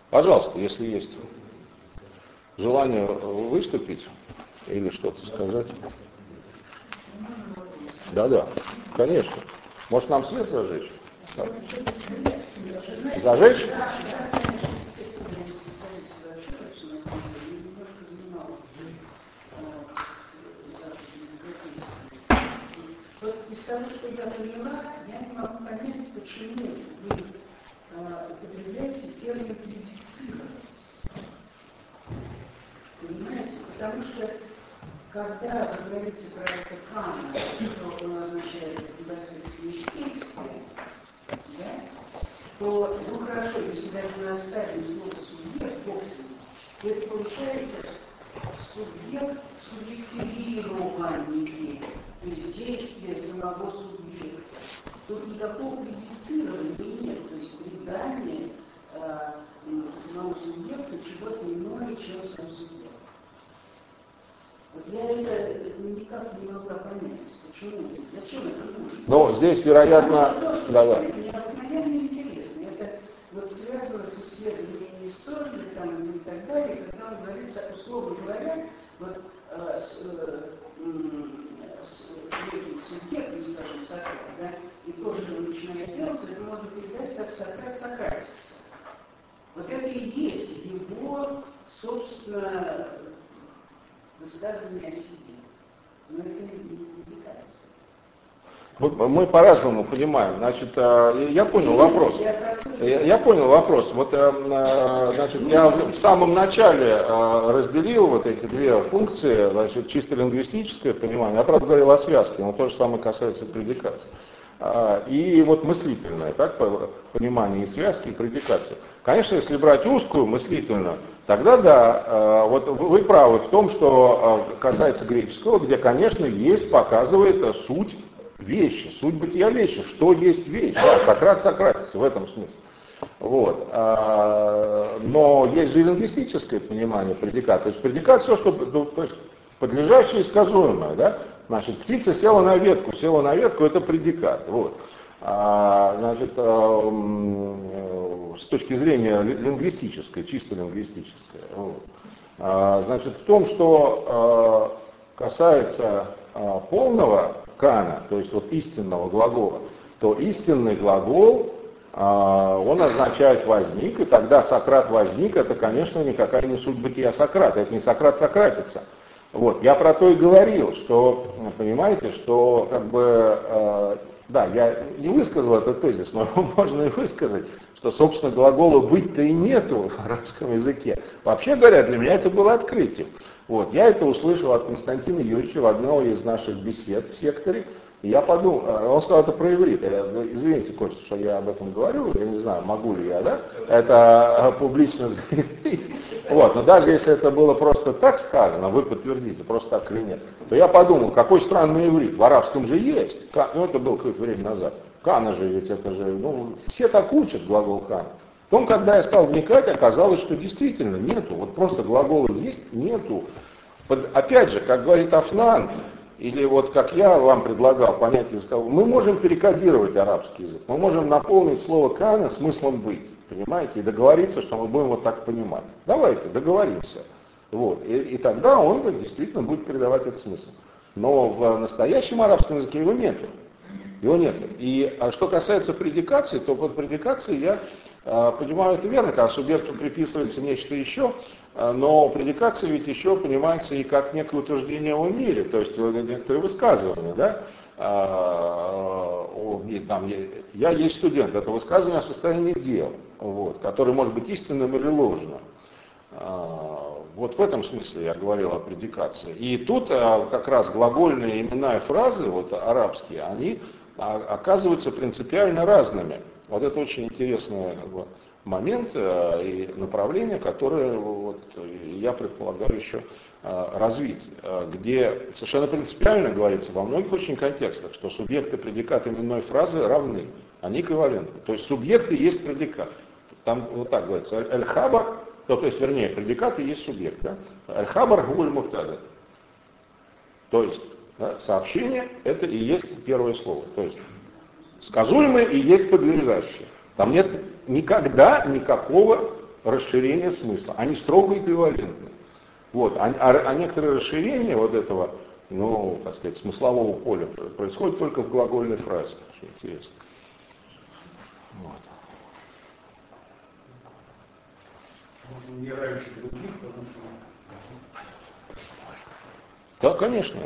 Пожалуйста, если есть желание выступить или что-то сказать. Да, конечно. Может, нам свет зажечь? Зажечь? Из того, что я поняла, я не могу понять, почему вы употребляете термин «предифицировать». Понимаете? Потому что, когда вы говорите про это Канна, то он означает непосредственно действие, да? То, ну хорошо, если даже мы оставим слово «субъект» боксом, то это получается субъект субъективированный, то есть действие самого субъекта. Тут никакого предифицирования нет, то есть придание самому субъекту чего-то иное, чем сам субъект. Вот я это никак не могла понять. Почему? Зачем это нужно? Ну, здесь, вероятно... Да. Это необыкновенно интересно. Это вот связано с исследованиями Сорли там, и так далее, когда он говорится, условно говоря, вот некий субъект, ну, скажем, Сократ, да, и то, что он начинает делать, это можно передать как Сократ сократится. Вот это и есть его, собственно, высказывание о себе. Но это не возникается. Мы по-разному понимаем. Значит, я понял вопрос. Я понял вопрос. Вот, значит, я в самом начале разделил вот эти две функции, значит, чисто лингвистическое понимание. Я просто говорил о связке, но то же самое касается предикации. И вот мыслительное, так, понимание и связки, и предикации. Конечно, если брать узкую мыслительную, тогда да, вот вы правы в том, что касается греческого, где, конечно, есть, показывает суть вещи, суть бытия вещи, что есть вещь. Да, Сократ сократится в этом смысле. Вот. Но есть же лингвистическое понимание предиката. То есть предикат все, что то есть подлежащее и сказуемое. Да? Значит, птица села на ветку, это предикат. Вот. Значит, с точки зрения лингвистической, чисто лингвистической. Вот. Значит, в том, что касается полного кана, то есть вот истинного глагола, то истинный глагол, он означает возник, и тогда Сократ возник, это, конечно, никакая не суть бытия Сократа, это не Сократ сократится. Вот, я про то и говорил, что, понимаете, что как бы, да, я не высказал этот тезис, но его можно и высказать, что, собственно, глагола «быть»-то и нету в арабском языке. Вообще говоря, для меня это было открытием. Вот, я это услышал от Константина Юрьевича в одной из наших бесед в секторе, и я подумал, он сказал это про иврит. Извините, Костя, что я об этом говорю, я не знаю, могу ли я, да, это публично заявить. Вот, но даже если это было просто так сказано, вы подтвердите, просто так или нет, то я подумал, какой странный иврит, в арабском же есть, ну это было какое-то время назад, кана же ведь это же, ну, все так учат глагол кана. Потом, когда я стал вникать, оказалось, что действительно нету, вот просто глагола есть, нету. Опять же, как говорит Афнан, или вот как я вам предлагал понятие языкового, мы можем перекодировать арабский язык, мы можем наполнить слово «кана» смыслом «быть», понимаете, и договориться, что мы будем вот так понимать. Давайте, договоримся. Вот. И тогда он действительно будет передавать этот смысл. Но в настоящем арабском языке его нету. Его нет. И что касается предикации, то под предикацией я понимаю это верно, когда субъекту приписывается нечто еще, но предикация ведь еще понимается и как некое утверждение о мире, то есть некоторые высказывания, да? Я есть студент, это высказывание о состоянии дел, вот, которое может быть истинным или ложным. Вот в этом смысле я говорил о предикации. И тут как раз глагольные имена и фразы, вот арабские, они оказываются принципиально разными. Вот это очень интересный момент и направление, которое вот, я предполагаю еще развить, где совершенно принципиально говорится во многих очень контекстах, что субъекты предиката именной фразы равны, они эквивалентны. То есть субъекты есть предикат. Там вот так говорится, эль-хабар, то есть, вернее, предикат и есть субъект. Да? Аль-хабар гуль муктада. То есть, да, сообщение это и есть первое слово. То есть, сказуемое и есть подлежащее. Там нет никогда никакого расширение смысла. Они строго эквивалентны. Вот. А некоторые расширения вот этого, ну, так сказать, смыслового поля происходит только в глагольной фразе, что интересно. Вот. Можно не раньше других, потому что... Да, конечно.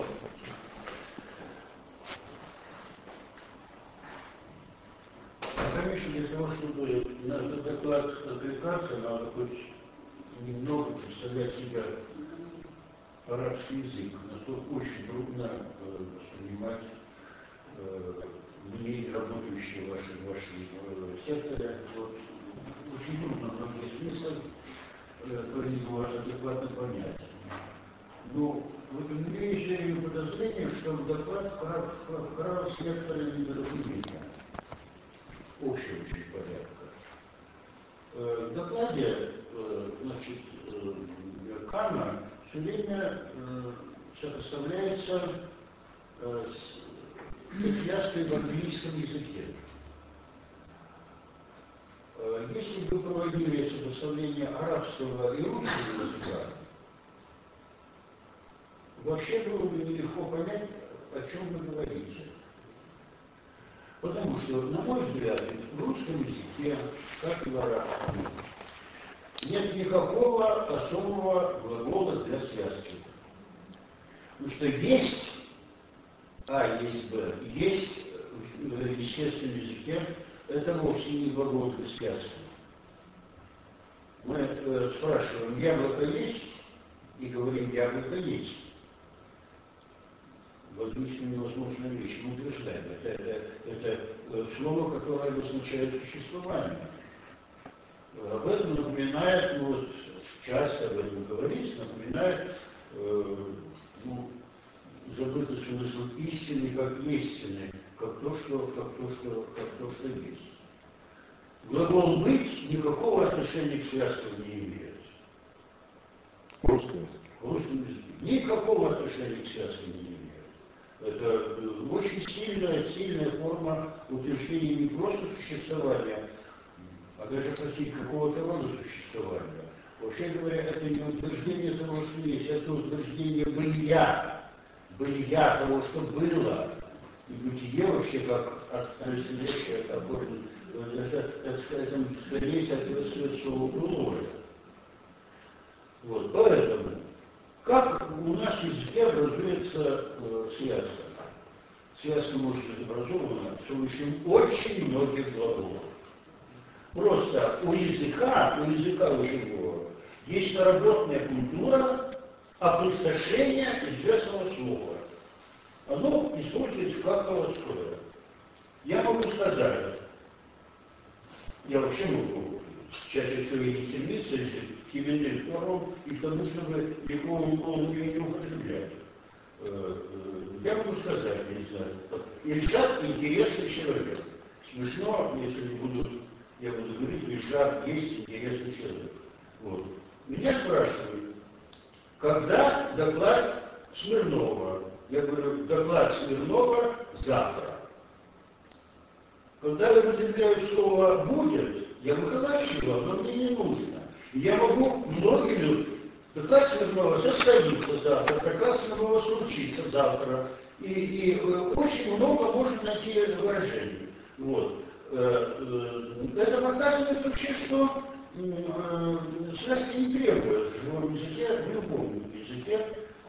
Конечно, для того, чтобы на этот доклад откликаться, надо хоть немного представлять себя арабский язык. Насколько очень трудно воспринимать людей, работающие в вашей секторе. Вот, очень трудно многие смыслы его адекватно понять. Но в этом мире я имею подозрение, что в доклад вкралось некоторые недоразумения общего очень порядка. В докладе, значит, Кана все время сопоставляется с связкой в английском языке. Если бы проводили сопоставление арабского и русского языка, вообще было бы нелегко понять, о чем вы говорите. Потому что, на мой взгляд, в русском языке, как и в арабском, нет никакого особого глагола для связки. Потому что есть А, есть Б, есть в естественном языке, это вовсе не глагол для связки. Мы спрашиваем, яблоко есть, и говорим, яблоко есть. Логически невозможная вещь, мы утверждаем. Это слово, которое обозначает существование. Об этом напоминает, ну вот часто об этом говорится, напоминает забытый смысл истины как истины, как то, что есть. Глагол «быть» никакого отношения к связкам не имеет. В русском языке. В русском языке. Никакого отношения к связкам не имеет. Это очень сильная форма утверждения не просто существования, а даже, простите, какого-то рода существования. Вообще говоря, это не утверждение того, что есть, это утверждение бытия того, что было. И бытие вообще как происходящее, это скорее соответствует слову «былое». Вот, поэтому, как у нас в языке образуется связка? Связка может быть образована с помощью очень многих глаголов. Просто у языка у живого есть наработанная культура опустошения известного слова. Оно используется как холостое. Я могу сказать, я вообще могу чаще всего и не стремиться к именным формам и к тому, чтобы никого не употреблять. Я могу сказать, я не знаю, Ильшат интересный человек. Смешно, если я буду говорить, Ильшат есть интересный человек. Вот. Меня спрашивают, когда доклад Смирнова? Я говорю, доклад Смирнова завтра. Когда я употребляю слово «будет», я выколачиваю, но мне не нужно. И я могу многими... Доклад Смирнова состоится завтра, доклад Смирнова случится завтра. И очень много можно найти выражений. Вот. Это показывает вообще, что связки не требуют в живом языке, в любом языке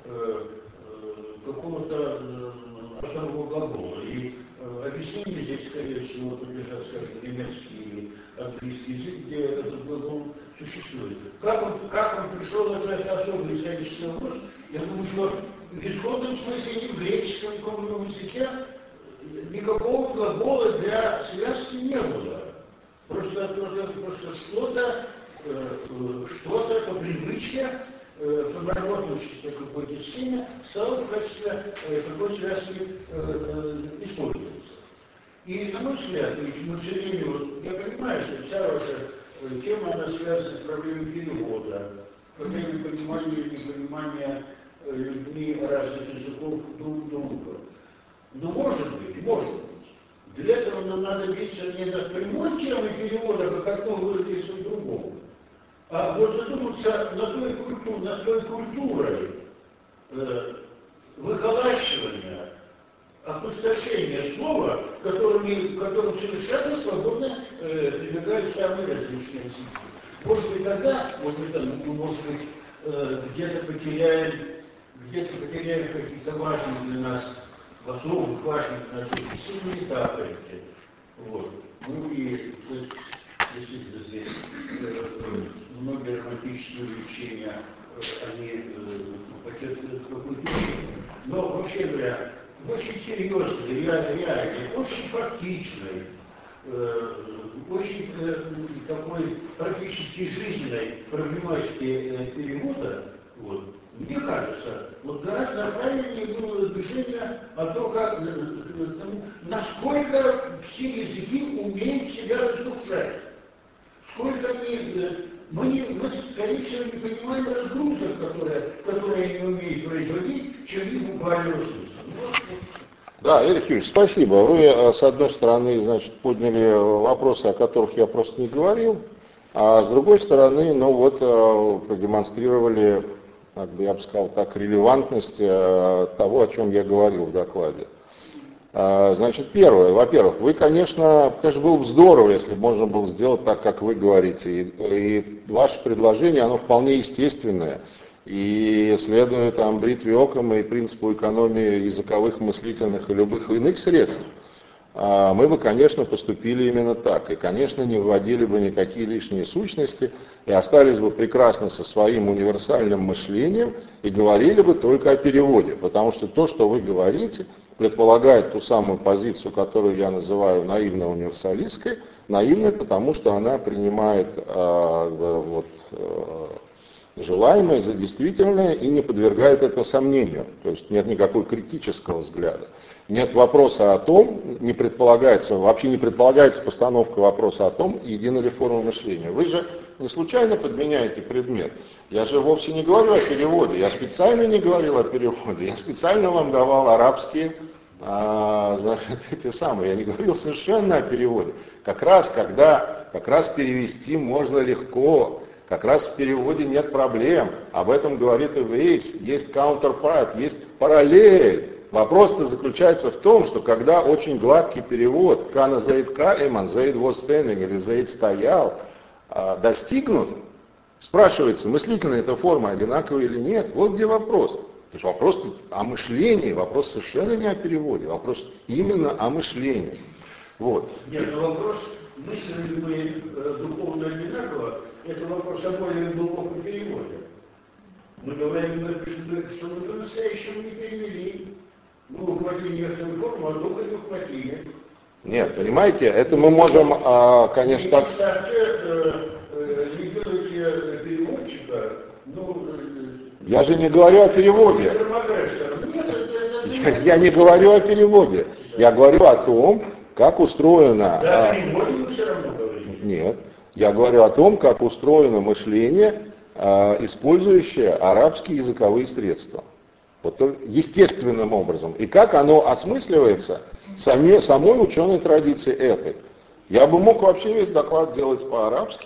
какого-то особого глагола. И объяснение здесь, скорее всего, подлежат, скажем, немецкий или английский язык, где этот глагол существует. Как он пришел, это особый исторический вопрос. Я думаю, что в исходном смысле ни в греческом, ни в каком другом языке никакого глагола для связки не было. Просто что-то по привычке, по наработавшейся какой-то схеме, стало в качестве такой связки использоваться. И, на мой взгляд, мы все время, я понимаю, что вся ваша тема, она связана с проблемой перевода, проблемой понимания и непонимания людьми разных языков друг друга. Но может быть, для этого нам надо биться не над прямой темой перевода, как одно выразиться другому, А вот задуматься над той культурой выхолащивания, опустошения слова, которым совершенно свободно прибегают самые различные языки. Может быть, тогда, где-то потеряем какие-то важные для нас, основных важных для нас очень сильные этапы. Вот. Ну и действительно здесь многие романтические увлечения, они потерпят какую-то. Но вообще говоря, очень серьезный, реальный, очень фактичный, очень такой практически жизненной проблематики перевода, вот, мне кажется, вот гораздо правильнее было движение о том, насколько все языки умеют себя раздушать, сколько они, мы скорее всего не понимаем разгрузок, которые они умеют производить, чем их буквально смысл. Да, Эрик Юрьевич, спасибо. Вы, с одной стороны, значит, подняли вопросы, о которых я просто не говорил, а с другой стороны, ну вот, продемонстрировали, я бы сказал так, релевантность того, о чем я говорил в докладе. Значит, первое, во-первых, вы, конечно, было бы здорово, если бы можно было сделать так, как вы говорите, и ваше предложение, оно вполне естественное. И следуя там бритве Оккама и принципу экономии языковых, мыслительных и любых иных средств, мы бы, конечно, поступили именно так. И, конечно, не вводили бы никакие лишние сущности и остались бы прекрасно со своим универсальным мышлением и говорили бы только о переводе. Потому что то, что вы говорите, предполагает ту самую позицию, которую я называю наивно-универсалистской. Наивной, потому что она принимает желаемое за действительное и не подвергает этого сомнению. То есть нет никакого критического взгляда. Нет вопроса о том, вообще не предполагается постановка вопроса о том, едина ли форма мышления. Вы же не случайно подменяете предмет. Я же вовсе не говорю о переводе. Я специально не говорил о переводе. Я специально вам давал арабские, эти самые. Я не говорил совершенно о переводе. Как раз перевести можно легко. Как раз в переводе нет проблем. Об этом говорит Эвейс. Есть counterpart, есть параллель. Вопрос-то заключается в том, что когда очень гладкий перевод «Кана заид каиман», «Заид was standing» или «Заид стоял» достигнут, спрашивается, мыслительная эта форма одинаковая или нет. Вот где вопрос. То есть вопрос о мышлении, вопрос совершенно не о переводе, вопрос именно о мышлении. Вот. Нет, но вопрос, мыслим ли мы духовно одинаково, это вопрос о более глубоком переводе. Мы говорим, что мы по-настоящему не перевели. Мы ухватили некоторую форму, а духа не ухватили. Нет, понимаете, это мы можем, конечно, так... Не делайте переводчика, Я же не говорю о переводе. Я не говорю о переводе. Я говорю о том, как устроено... Да, о переводе вы все равно говорите. Нет. Я говорю о том, как устроено мышление, использующее арабские языковые средства. Вот естественным образом. И как оно осмысливается самой ученой традицией этой. Я бы мог вообще весь доклад делать по-арабски,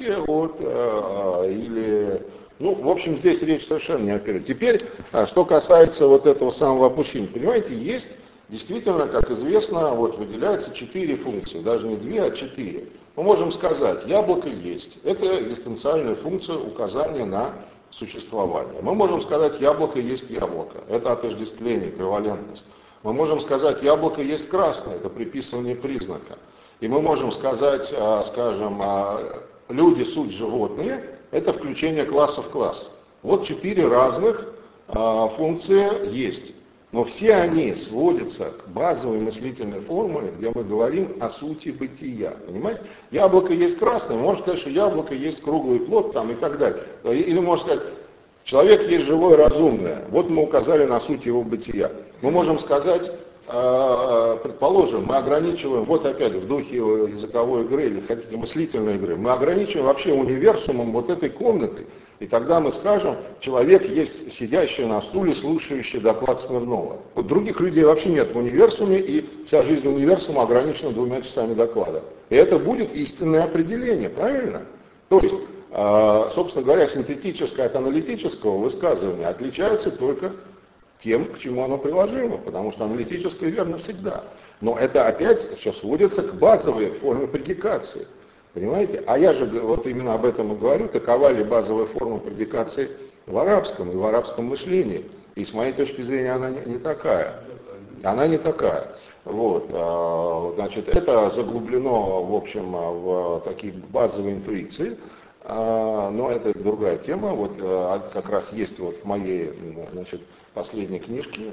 в общем, здесь речь совершенно не о переводе. Теперь, что касается вот этого самого опущения. Понимаете, есть действительно, как известно, выделяется 4 функции, даже не 2, а 4. Мы можем сказать, яблоко есть. Это экзистенциальная функция указания на существование. Мы можем сказать, яблоко есть яблоко. Это отождествление, эквивалентность. Мы можем сказать, яблоко есть красное. Это приписывание признака. И мы можем сказать, скажем, люди суть животные. Это включение класса в класс. Вот 4 разных функции есть. Но все они сводятся к базовой мыслительной формуле, где мы говорим о сути бытия. Понимаете? Яблоко есть красное, можно сказать, что яблоко есть круглый плод там, и так далее. Или можно сказать, человек есть живое, разумное. Вот мы указали на суть его бытия. Мы можем сказать, предположим, мы ограничиваем, вот опять в духе языковой игры, или хотите мыслительной игры, мы ограничиваем вообще универсумом вот этой комнаты. И тогда мы скажем, человек есть сидящий на стуле, слушающий доклад Смирнова. Вот других людей вообще нет в универсуме, и вся жизнь универсума ограничена 2 часами доклада. И это будет истинное определение, правильно? То есть собственно говоря, синтетическое от аналитического высказывания отличается только тем, к чему оно приложимо, потому что аналитическое верно всегда. Но это опять сейчас сводится к базовой форме предикации. Понимаете? А я же вот именно об этом и говорю, такова ли базовая форма предикации в арабском и в арабском мышлении. И с моей точки зрения она не такая. Она не такая. Вот. Значит, это заглублено, в общем, в такие базовые интуиции. Но это другая тема. Вот как раз есть вот в моей, значит, последней книжке.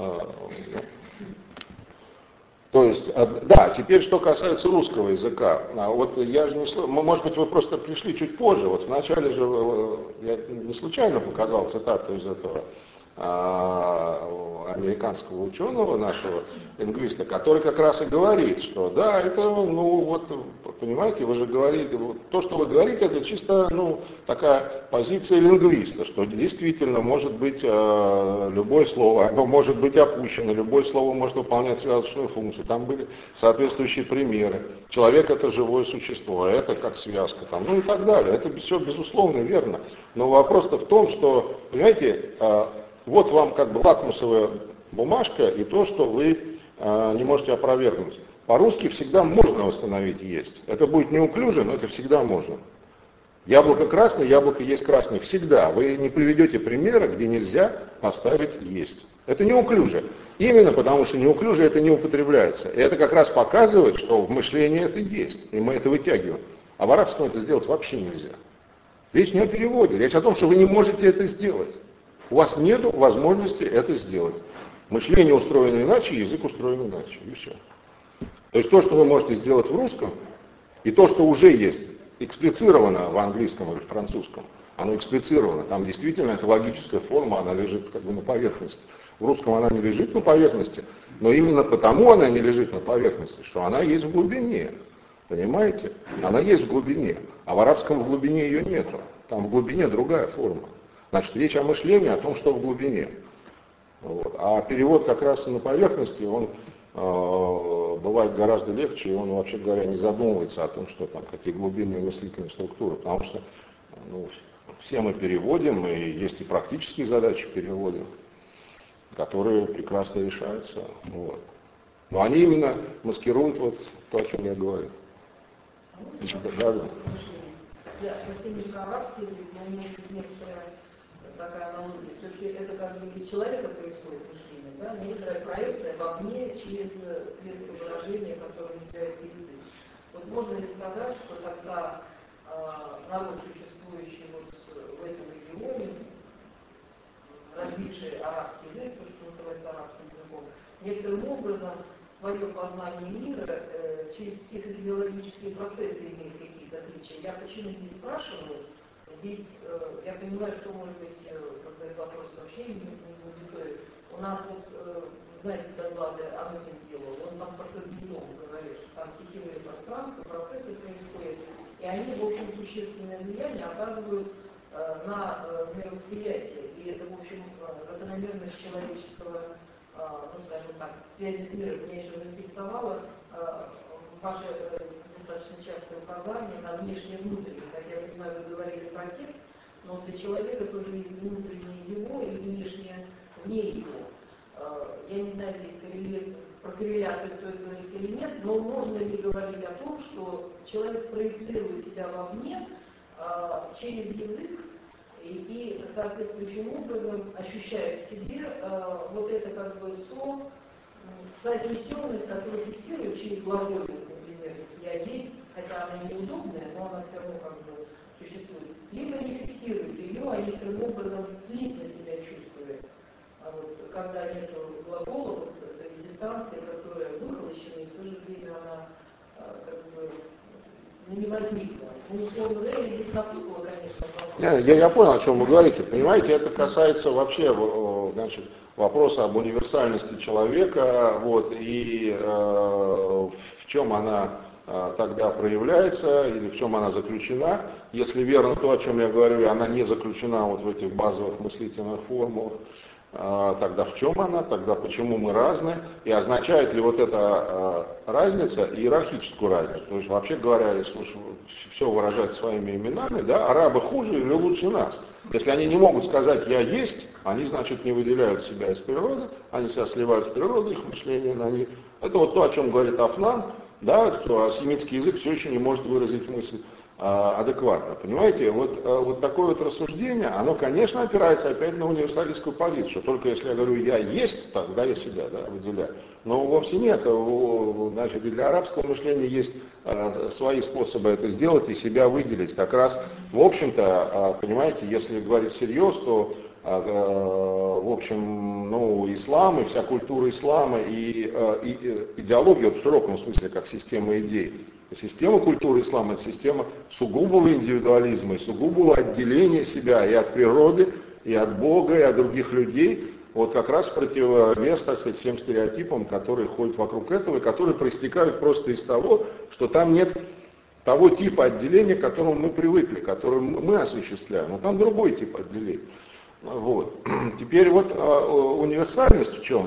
То есть, да, теперь что касается русского языка. Вот я же не, может быть, вы просто пришли чуть позже. Вот вначале же я не случайно показал цитату из этого американского ученого, нашего лингвиста, который как раз и говорит, что да, это, ну вот, понимаете, вы же говорите, то, что вы говорите, это чисто, ну, такая позиция лингвиста, что действительно может быть любое слово, оно может быть опущено, любое слово может выполнять связочную функцию, там были соответствующие примеры. Человек это живое существо, это как связка, там, ну и так далее. Это все безусловно верно. Но вопрос-то в том, что, понимаете, вот вам как бы лакмусовая бумажка и то, что вы не можете опровергнуть. По-русски всегда можно восстановить есть. Это будет неуклюже, но это всегда можно. Яблоко красное, яблоко есть красное. Всегда. Вы не приведете примера, где нельзя поставить есть. Это неуклюже. Именно потому, что неуклюже это не употребляется. И это как раз показывает, что в мышлении это есть. И мы это вытягиваем. А в арабском это сделать вообще нельзя. Речь не о переводе. Речь о том, что вы не можете это сделать. У вас нет возможности это сделать. Мышление устроено иначе, язык устроен иначе. И все. То есть то, что вы можете сделать в русском, и то, что уже есть, эксплицировано в английском или в французском, оно эксплицировано. Там действительно эта логическая форма, она лежит как бы на поверхности. В русском она не лежит на поверхности, но именно потому она не лежит на поверхности, что она есть в глубине. Понимаете? Она есть в глубине. А в арабском в глубине ее нету. Там в глубине другая форма. Значит, речь о мышлении, о том, что в глубине. Вот. А перевод как раз на поверхности, он бывает гораздо легче, и он, вообще говоря, не задумывается о том, что там какие глубинные мыслительные структуры. Потому что ну, все мы переводим, и есть и практические задачи перевода, которые прекрасно решаются. Вот. Но они именно маскируют вот то, о чем я говорю. Да. Я совсем не про арабский язык, но у меня есть некоторая такая аналогия. Все-таки это как бы из человека происходит мышление, да? Некоторая проекция вовне через средства выражения, которые является язык. Вот можно ли сказать, что тогда народ, существующий вот в этом регионе, развивший арабский язык, то, что называется арабским языком, некоторым образом свое познание мира через психофизиологические процессы имеет какие-то отличия. Я почему здесь спрашиваю? Здесь я понимаю, что, может быть, когда этот вопрос вообще не аудитории. У нас вот, знаете, доклады Анохин делал, он там про когнитом говорит, что там сетевые пространства, процессы происходят, и они, в общем, существенное влияние оказывают на мировосприятие. И это, в общем, закономерность человеческого, ну, скажем так, связи с миром. Меня еще заинтересовало ваше достаточно частое указание на внешнее и внутреннее. Как я понимаю, вы говорили про текст, но для человека тоже есть внутреннее его и внешнее вне его. Я не знаю, здесь про корреляцию стоит говорить или нет, но можно ли говорить о том, что человек проецирует себя вовне через язык, и соответствующим образом ощущает в себе вот это как бы соотнесенность, которую фиксирует через глагольность, например, «я есть», хотя она неудобная, но она все равно как бы существует. Либо не фиксирует ее, а некоторым образом слитно себя чувствует. А вот когда нет глагола, вот эта дистанция, которая выхолощена, и в то же время она как бы не возникла. Ну, условно говоря, здесь напутала, конечно. Я понял, о чем вы говорите. Понимаете, это касается вообще, значит, вопроса об универсальности человека, вот, и в чем она тогда проявляется, или в чем она заключена. Если верно то, о чем я говорю, она не заключена вот в этих базовых мыслительных формулах. тогда в чем она, тогда почему мы разные, и означает ли вот эта разница иерархическую разницу. То есть, вообще говоря, если уж все выражать своими именами, да, арабы хуже или лучше нас. Если они не могут сказать «я есть», они, значит, не выделяют себя из природы, они себя сливают с природой, их мышление на них. Это вот то, о чем говорит Афнан, да, что семитский язык все еще не может выразить мысль адекватно. Понимаете, вот такое вот рассуждение, оно, конечно, опирается опять на универсалистскую позицию, что только если я говорю «я есть», тогда я себя, да, выделяю. Но вовсе нет. Значит, и для арабского мышления есть свои способы это сделать и себя выделить. Как раз, в общем-то, понимаете, если говорить всерьез, то в общем, ну, ислам и вся культура ислама и идеология в широком смысле как система идей. Система культуры ислама – это система сугубого индивидуализма и сугубого отделения себя и от природы, и от Бога, и от других людей. Вот как раз в противовес, так сказать, всем стереотипам, которые ходят вокруг этого, и которые проистекают просто из того, что там нет того типа отделения, к которому мы привыкли, который мы осуществляем. Но там другой тип отделения. Вот. Теперь вот универсальность в чем?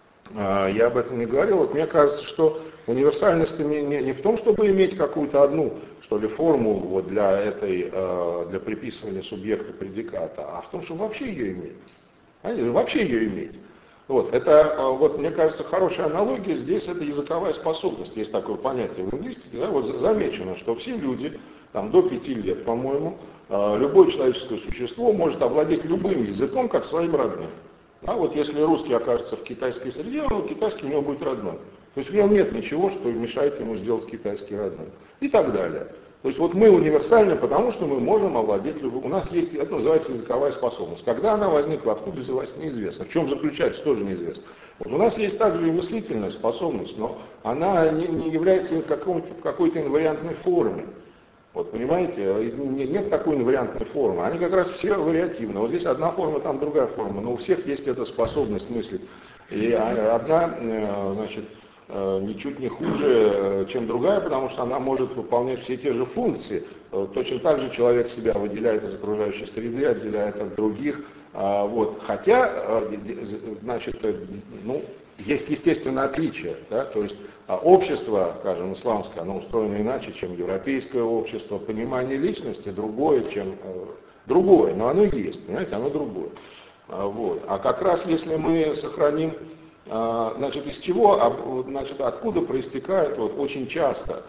Я об этом не говорил. Вот мне кажется, что универсальность не в том, чтобы иметь какую-то одну, что ли, формулу вот для приписывания субъекта предиката, а в том, чтобы вообще ее иметь. Вообще ее иметь. Вот. Это, вот, мне кажется, хорошая аналогия здесь, это языковая способность. Есть такое понятие в лингвистике. Да? Вот замечено, что все люди, там, до 5 лет, по-моему, любое человеческое существо может овладеть любым языком, как своим родным. А вот если русский окажется в китайской среде, китайский у него будет родной. То есть в нем нет ничего, что мешает ему сделать китайский родным. И так далее. То есть вот мы универсальны, потому что мы можем овладеть любым. У нас есть, это называется языковая способность. Когда она возникла, откуда взялась, неизвестно. В чем заключается, тоже неизвестно. Вот у нас есть также и мыслительная способность, но она не является в какой-то инвариантной форме. Вот, понимаете, нет такой инвариантной формы. Они как раз все вариативны. Вот здесь одна форма, там другая форма. Но у всех есть эта способность мыслить. И одна, значит, ничуть не хуже, чем другая, потому что она может выполнять все те же функции. Точно так же человек себя выделяет из окружающей среды, отделяет от других. Вот. Хотя, значит, ну, есть естественное отличие. Да? То есть общество, скажем, исламское, оно устроено иначе, чем европейское общество. Понимание личности другое, чем другое, но оно есть, понимаете, оно другое. Вот. А как раз если мы сохраним, значит, из чего, значит, откуда проистекает вот очень часто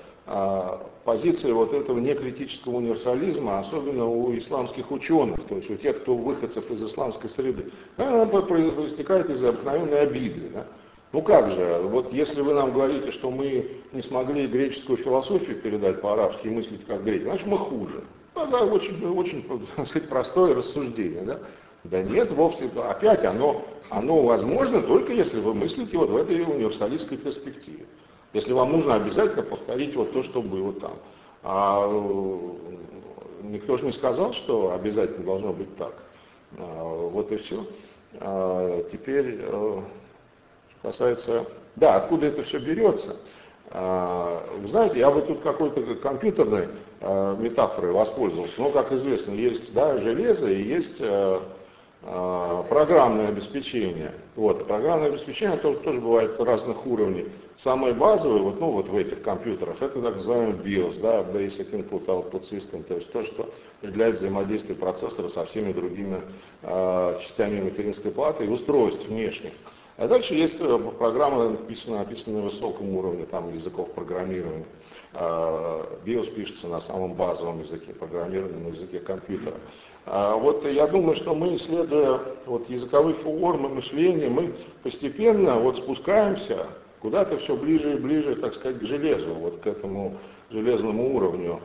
позиция вот этого некритического универсализма, особенно у исламских ученых, то есть у тех, кто выходцев из исламской среды, она проистекает из обыкновенной обиды. Да? Ну как же, вот если вы нам говорите, что мы не смогли греческую философию передать по-арабски и мыслить как греки, значит мы хуже. Это очень так сказать, простое рассуждение. Да? Да нет, вовсе, опять оно возможно только если вы мыслите вот в этой универсалистской перспективе. Если вам нужно обязательно повторить вот то, что было там. А никто же не сказал, что обязательно должно быть так. Вот и все. Теперь, что касается, да, откуда это все берется. Вы знаете, я бы тут какой-то компьютерной метафорой воспользовался. Но, как известно, есть, да, железо и есть программное обеспечение. Вот, программное обеспечение тоже бывает разных уровней. Самое базовое, вот, ну, вот в этих компьютерах, это так называемый BIOS, да, Basic Input Output System, то есть то, что определяет взаимодействие процессора со всеми другими частями материнской платы и устройств внешних. А дальше есть программа, написанная на высоком уровне там, языков программирования. BIOS пишется на самом базовом языке программирования, на языке компьютера. Вот я думаю, что мы, исследуя вот, языковые формы мышления, мы постепенно вот, спускаемся куда-то все ближе и ближе, так сказать, к железу, вот к этому железному уровню.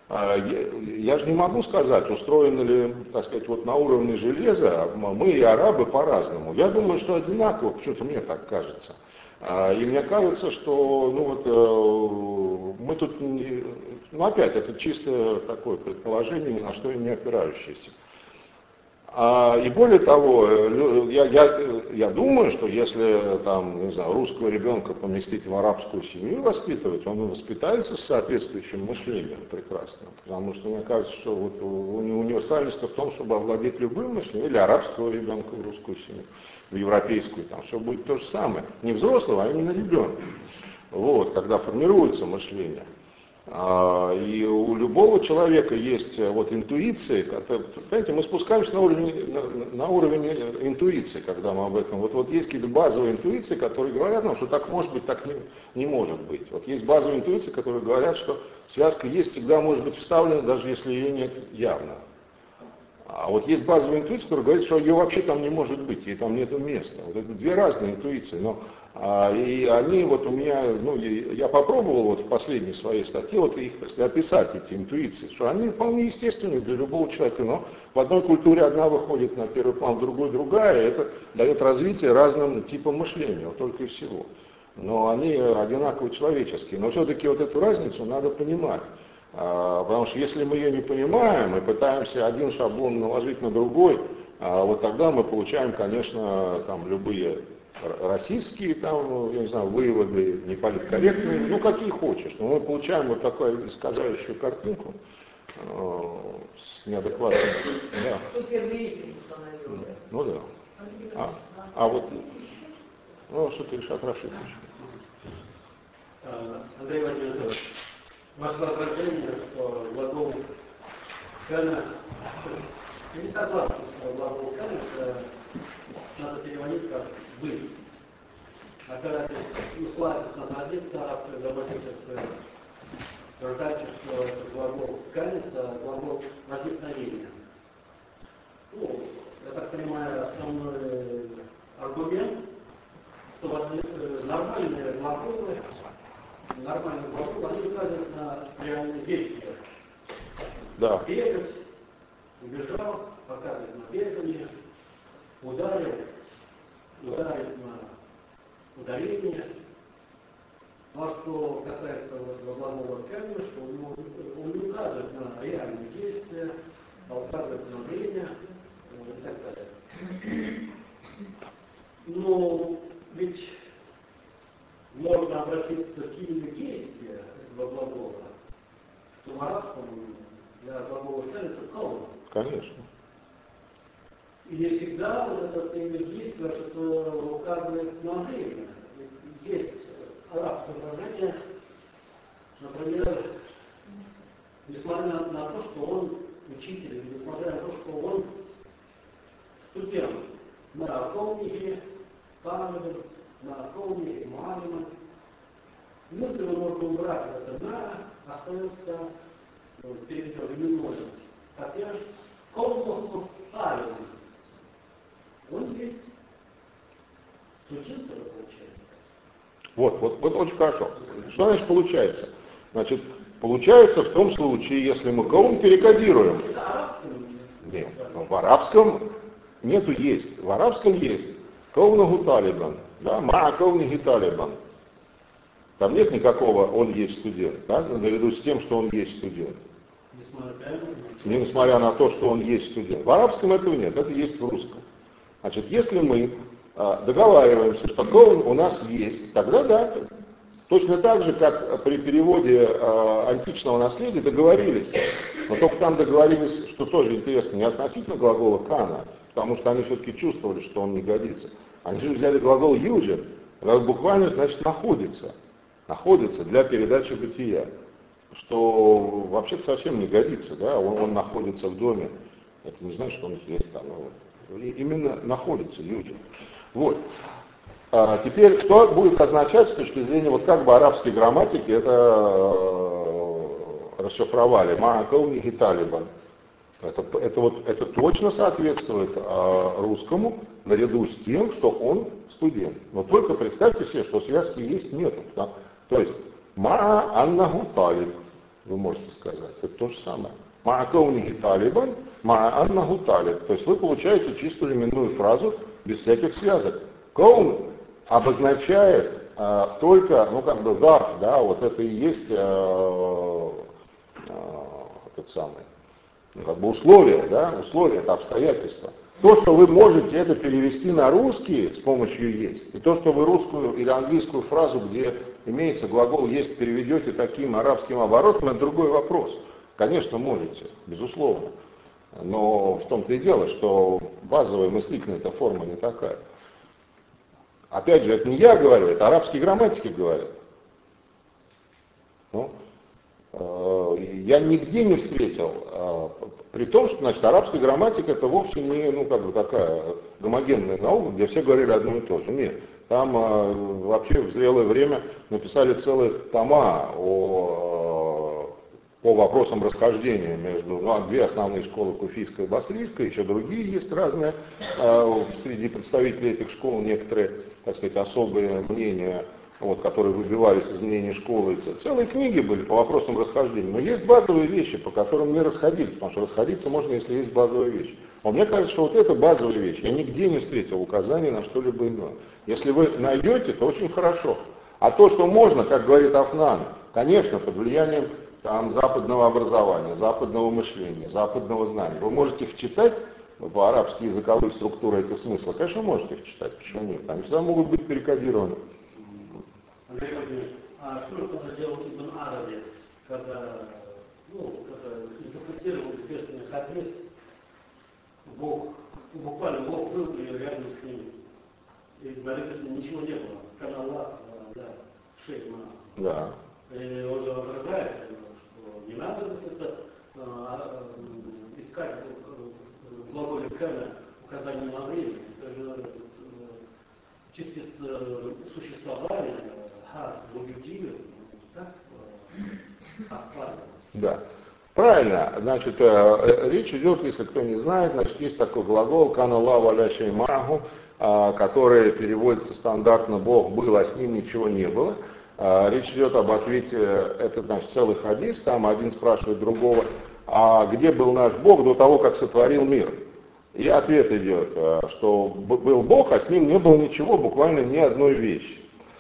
Я же не могу сказать, устроены ли, так сказать, вот на уровне железа мы и арабы по-разному. Я думаю, что одинаково, почему-то мне так кажется. И мне кажется, что ну, вот, мы тут, ну опять, это чисто такое предположение, ни на что не опирающееся. И более того, я думаю, что если там, не знаю, русского ребенка поместить в арабскую семью и воспитывать, он воспитается с соответствующим мышлением прекрасно. Потому что мне кажется, что вот универсальность в том, чтобы овладеть любым мышлением, или арабского ребенка в русскую семью, в европейскую, там все будет то же самое. Не взрослого, а именно ребенка. Вот, когда формируется мышление. И у любого человека есть вот интуиция, понимаете, мы спускаемся на уровень интуиции, когда мы об этом, вот есть какие-то базовые интуиции, которые говорят нам, что так может быть, так не может быть. Вот есть базовые интуиции, которые говорят, что связка есть, всегда может быть вставлена, даже если ее нет явно. А вот есть базовая интуиция, которая говорит, что ее вообще там не может быть, ей там нету места. Вот это две разные интуиции, но и они вот у меня, я попробовал вот в последней своей статье вот их, так сказать, описать, эти интуиции, что они вполне естественны для любого человека, но в одной культуре одна выходит на первый план, в другой другая, и это дает развитие разным типам мышления, вот только и всего. Но они одинаково человеческие, но все-таки вот эту разницу надо понимать. Потому что если мы ее не понимаем и пытаемся один шаблон наложить на другой, вот тогда мы получаем, конечно, там любые российские там, я не знаю, выводы, неполиткорректные, ну какие хочешь, но мы получаем вот такую искажающую картинку с неадекватным. Да. Ну да. Вот, что-то Ильшат Рашидович. Андрей Владимирович, ваше возражение, что глагол «кана», я не согласен, что глагол «кана» надо переводить как «быть». А когда условится находиться арабское грамматическое, значит, что этот глагол «кана» это глагол возникновения. Я так понимаю, основной аргумент, что нормальные глаголы, они указывают на реальные действия. Да. Бегать, убежал, показывает на бегание, ударить на ударение. А что касается глагола «кана», что он не указывает на реальные действия, а указывает на время и так далее. Но ведь можно обратиться к имени действия этого глагола, что в арабском для глагола «кана» это «каун». Конечно. И не всегда вот это имя действия указывает на время. Есть арабское выражение, например, несмотря на то, что он учитель, несмотря на то, что он студент, на каунике, талибин, на каунике, муалиман. Если мы можем убрать это «на», остается перед временной. Хотя каунику талибин, он есть студент, получается. Вот очень хорошо. Что значит получается? Значит, получается в том случае, если мы каун перекодируем. Нет, в арабском нету есть. В арабском есть каунаху талибан, да, ма каунихи талибан. Там нет никакого «он есть студент», да, наряду с тем, что он есть студент. Несмотря на то, что он есть студент. В арабском этого нет, это есть в русском. Значит, если мы договариваемся, что каун у нас есть, тогда да. Точно так же, как при переводе античного наследия договорились. Но только там договорились, что тоже интересно, не относительно глагола «кана», потому что они все-таки чувствовали, что он не годится. Они же взяли глагол «юджин», буквально значит «находится». Находится для передачи бытия. Что вообще-то совсем не годится, да, он находится в доме. Это не значит, что он есть там. Именно находится «юджин». Вот. Теперь, что будет означать с точки зрения, вот как бы арабской грамматики это расшифровали? Ма каунихи талибан. Это точно соответствует русскому, наряду с тем, что он студент. Но только представьте себе, что связки есть нету. Да? То есть, ма аннаху талиб, вы можете сказать, это то же самое. Ма каунихи талибан, ма аннаху талиб. То есть вы получаете чистую именную фразу без всяких связок. Каун обозначает только, дарф, да, вот это и есть этот самый, условие, да, условие, это обстоятельства. То, что вы можете это перевести на русский с помощью «есть», и то, что вы русскую или английскую фразу, где имеется глагол «есть», переведете таким арабским оборотом, это другой вопрос. Конечно, можете, безусловно. Но в том-то и дело, что базовая мыслительная эта форма не такая. Опять же, это не я говорю, это арабские грамматики говорят. Ну, я нигде не встретил, при том, что, значит, арабская грамматика это вовсе не, такая гомогенная наука, где все говорили одно и то же. Нет, там вообще в зрелое время написали целые тома по вопросам расхождения между, две основные школы, куфийская и басрийская, еще другие есть разные, среди представителей этих школ некоторые, так сказать, особые мнения, которые выбивались из мнений школы. Целые книги были по вопросам расхождения. Но есть базовые вещи, по которым не расходились, потому что расходиться можно, если есть базовые вещи. А мне кажется, что вот это базовые вещи. Я нигде не встретил указаний на что-либо иное. Если вы найдете, то очень хорошо. А то, что можно, как говорит Афнан, конечно, под влиянием западного образования, западного мышления, западного знания. Вы можете вчитать в арабские языковые структуры эти смыслы. Конечно, можете их читать, почему нет? Они всегда могут быть перекодированы. Андрей Владимирович, а что же делал Ибн Араби, когда интерпретировал известный хадис, буквально Бог был рядом с ним, и на рынке ничего не было, когда Аллах, шейх. Да. И он возражает, что не надо искать в глаголе «кэна» указание на время. Это же частица существования, вujudию, так сказать. Да. Правильно. Значит, речь идет, если кто не знает, значит, есть такой глагол «кана Аллаху аля шей ма'аху», который переводится стандартно «Бог был, а с ним ничего не было». Речь идет об ответе, это, значит, целый хадис, там один спрашивает другого, а где был наш Бог до того, как сотворил мир? И ответ идет, что был Бог, а с ним не было ничего, буквально ни одной вещи.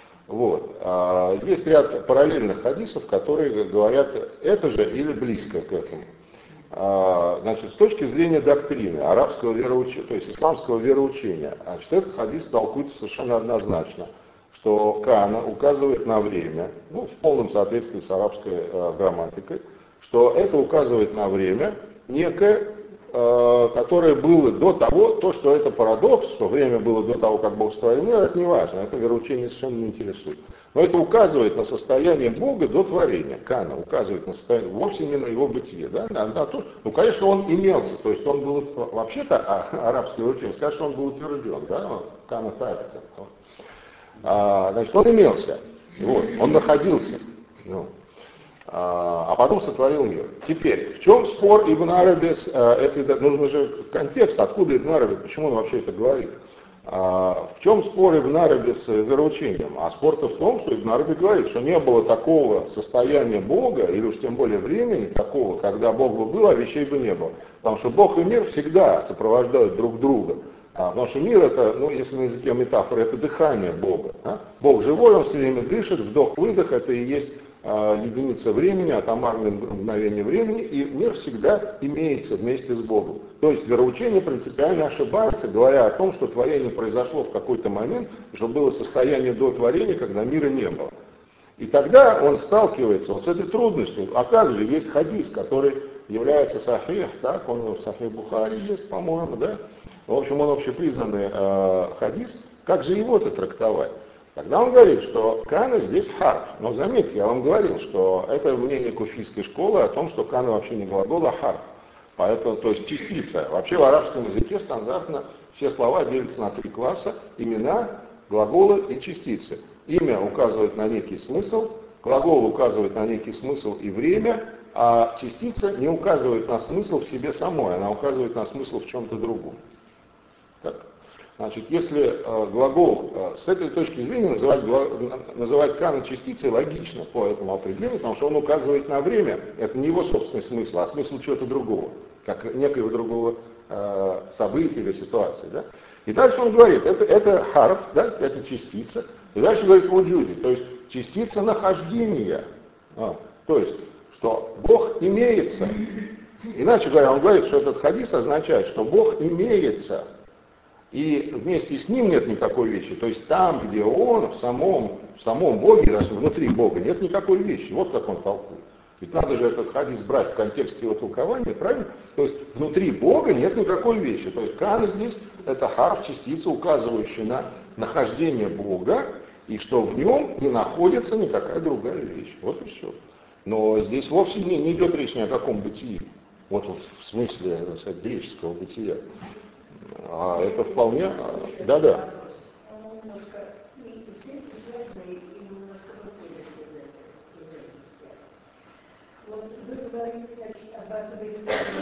Есть ряд параллельных хадисов, которые говорят это же или близко к этому. Значит, с точки зрения доктрины, арабского вероучения, то есть исламского вероучения, значит, этот хадис толкуется совершенно однозначно, что кана указывает на время, в полном соответствии с арабской грамматикой, что это указывает на время некое, которое было до того, то, что это парадокс, что время было до того, как Бог сотворил мир, это не важно, это вероучение совершенно не интересует. Но это указывает на состояние Бога до творения. Кана указывает на состояние, вовсе не на его бытие, да, на то, конечно, он имелся, то есть он был, вообще-то, арабское вероучение, скажет, что он был утвержден, да, кана тайфтен. Значит, он имелся, он находился, а потом сотворил мир. Теперь, в чем спор Ибн Араби, нужно же контекст, откуда Ибн Араби, почему он вообще это говорит. В чем спор Ибн Араби с вероучением? А спор-то в том, что Ибн Араби говорит, что не было такого состояния Бога, или уж тем более времени такого, когда Бог бы был, а вещей бы не было. Потому что Бог и мир всегда сопровождают друг друга. Потому что мир это, если на языке метафоры, это дыхание Бога. Бог живой, он все время дышит, вдох-выдох, это и есть единица времени, атомарное мгновение времени, и мир всегда имеется вместе с Богом. То есть вероучение принципиально ошибается, говоря о том, что творение произошло в какой-то момент, что было состояние до творения, когда мира не было. И тогда он сталкивается с этой трудностью. А как же, есть хадис, который является сахих, так, он в сахих Бухари есть, по-моему, да? В общем, он общепризнанный хадис. Как же его-то трактовать? Тогда он говорит, что кана здесь харф. Но заметьте, я вам говорил, что это мнение куфийской школы о том, что кана вообще не глагол, а харф. Поэтому, то есть частица. Вообще в арабском языке стандартно все слова делятся на 3 класса: имена, глаголы и частицы. Имя указывает на некий смысл, глагол указывает на некий смысл и время, а частица не указывает на смысл в себе самой, она указывает на смысл в чем-то другом. Так. Значит, если глагол с этой точки зрения называть кана частицей логично по этому определению, потому что он указывает на время, это не его собственный смысл, а смысл чего-то другого, как некоего другого события или ситуации. Да? И дальше он говорит, это харф, да, это частица, и дальше говорит вуджуди, то есть частица нахождения, то есть, что Бог имеется. Иначе говоря, он говорит, что этот хадис означает, что Бог имеется и вместе с ним нет никакой вещи. То есть там, где он, в самом Боге, даже внутри Бога, нет никакой вещи. Вот как он толкует. Ведь надо же этот хадис брать в контексте его толкования, правильно? То есть внутри Бога нет никакой вещи. То есть кана здесь это харф, частица, указывающая на нахождение Бога, и что в нем не находится никакая другая вещь. Вот и все. Но здесь вовсе не идет речь ни о каком бытии. Вот в смысле, так сказать, греческого бытия. А это вполне... Да-да. Вот вы говорите, значит, об особой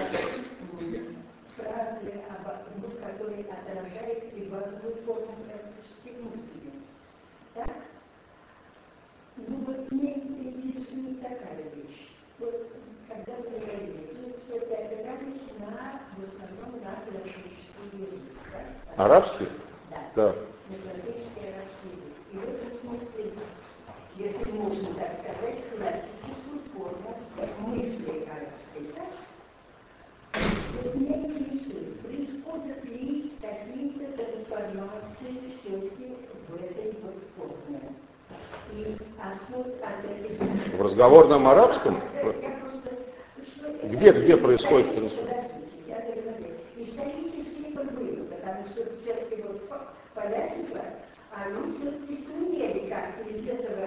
фразе, который отражает и базовую форму практически мысли. Так? Ну вот мне интересует такая вещь. Вот когда вы говорили, вы все-таки опирались в основном на классический язык. Да? Арабский? Да. Да. На классический арабский язык. И в этом смысле, если можно так сказать, классическую форму мысли арабской, так? Вот меня интересует, происходят ли какие-то трансформации все-таки в этой вот форме? И отсюда... В разговорном арабском? Где происходит трансформация? Я говорю, исторически это было, потому что все-таки вот поляки, оно все-таки сумели как-то из этого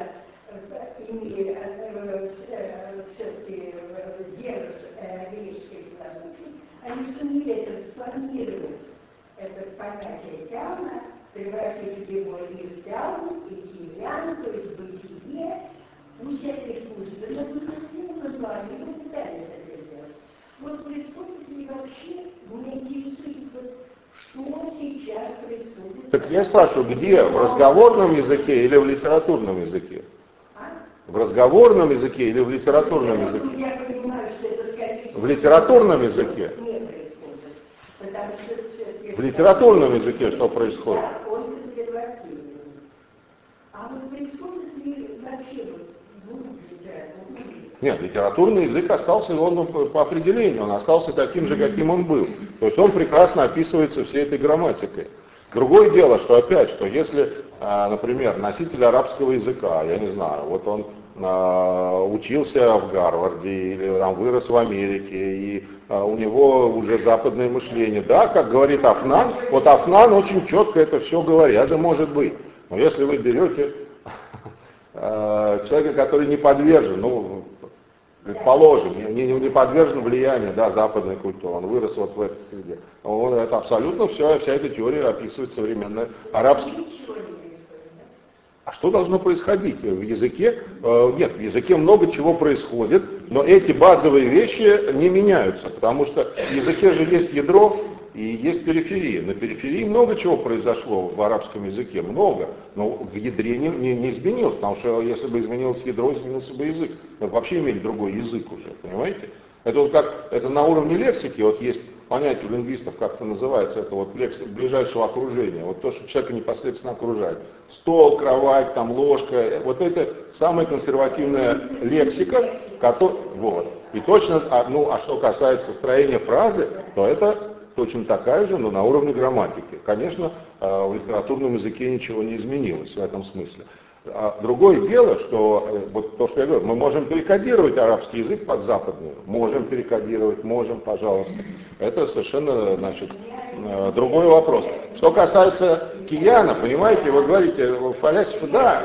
все-таки дело греческой философии, они сумели трансформировать это понятие тяна, превратить его и в тяну, и в киян, то есть бытие, пусть это искусственно было, но они пытались это сделать. Вот происходит ли вообще, меня интересует, что сейчас происходит? Так я спрашиваю, где? В разговорном языке или в литературном языке? В разговорном языке или в литературном языке? Я понимаю, что это скорее В литературном языке? не происходит. Потому что все-таки... В литературном языке что происходит? Да, он консервативный. А вот происходит ли вообще в литературном языке? Нет, литературный язык остался, он по определению, он остался таким же, каким он был. То есть он прекрасно описывается всей этой грамматикой. Другое дело, что опять, что если, например, носитель арабского языка, я не знаю, вот он учился в Гарварде или там вырос в Америке, и у него уже западное мышление, да, как говорит Афнан, вот Афнан очень четко это все говорит, это может быть. Но если вы берете человека, который не подвержен, ну, предположим, не подвержен влиянию, да, западной культуры, он вырос вот в этой среде. Это абсолютно все, вся эта теория описывает современный арабский. А что должно происходить в языке? Нет, в языке много чего происходит, но эти базовые вещи не меняются, потому что в языке же есть ядро и есть периферия. На периферии много чего произошло в арабском языке, много, но в ядре не изменилось, потому что если бы изменилось ядро, изменился бы язык. Мы вообще имели другой язык уже, понимаете? Это вот как, это на уровне лексики, вот есть понятие у лингвистов, как это называется, это вот лексика ближайшего окружения, вот то, что человека непосредственно окружает. Стол, кровать, там ложка, вот это самая консервативная лексика, вот. И точно, а что касается строения фразы, то это точно такая же, но на уровне грамматики. Конечно, в литературном языке ничего не изменилось в этом смысле. Другое дело, что вот то, что я говорю, мы можем перекодировать арабский язык под западный, можем перекодировать, можем, пожалуйста. Это совершенно, значит, другой вопрос. Что касается кияна, понимаете, вы говорите, фалясифа, да.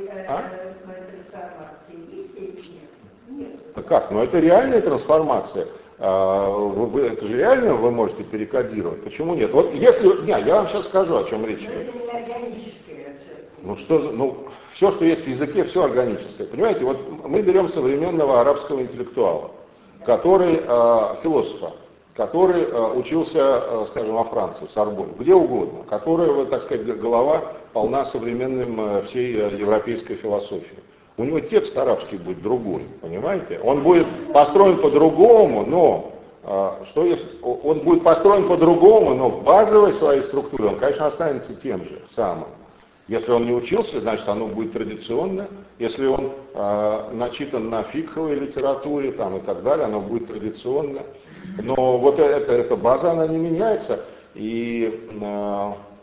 Как? Ну это реальная трансформация. Это же реально вы можете перекодировать. Почему нет? Вот если. Нет, я вам сейчас скажу, о чем речь идет. Ну что за. Ну, все, что есть в языке, все органическое. Понимаете, вот мы берем современного арабского интеллектуала, который философа, который учился, скажем, во Франции, в Сорбоне, где угодно, который, так сказать, голова полна современным всей европейской философии. У него текст арабский будет другой, понимаете? Он будет построен по-другому, но что если он будет построен по-другому, но в базовой своей структуре он, конечно, останется тем же самым. Если он не учился, значит, оно будет традиционно. Если он начитан на фикховой литературе там, и так далее, оно будет традиционно. Но вот эта база, она не меняется. И